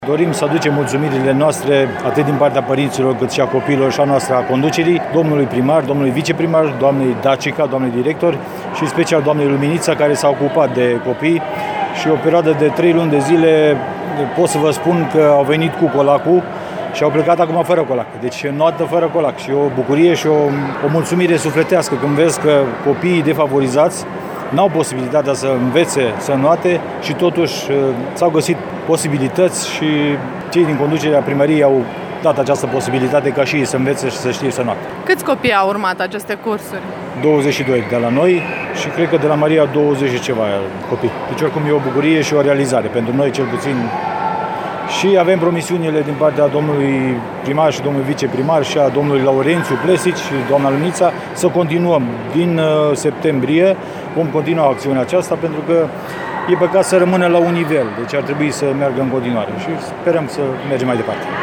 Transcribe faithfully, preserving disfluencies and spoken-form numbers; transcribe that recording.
Dorim să aducem mulțumirile noastre atât din partea părinților cât și a copiilor și a noastră a conducerii, domnului primar, domnului viceprimar, doamnei Dacica, doamnei director și special doamnei Luminița, care s-a ocupat de copii și o perioadă de trei luni de zile pot să vă spun că au venit cu colacul și au plecat acum fără colac. Deci noapte fără colac și o bucurie și o, o mulțumire sufletească când vezi că copiii defavorizați n-au posibilitatea să învețe să înnoate și totuși s-au găsit posibilități și cei din conducerea primăriei au dat această posibilitate ca și ei să învețe și să știe să înnoate. Câți copii au urmat aceste cursuri? douăzeci și doi de la noi și cred că de la Maria douăzeci și ceva copii. Deci oricum e o bucurie și o realizare pentru noi cel puțin. Și avem promisiunile din partea domnului primar și domnului viceprimar și a domnului Laurențiu Plesici și doamna Luminița să continuăm. Din septembrie vom continua acțiunea aceasta pentru că e păcat să rămână la un nivel. Deci ar trebui să meargă în continuare și sperăm să mergem mai departe.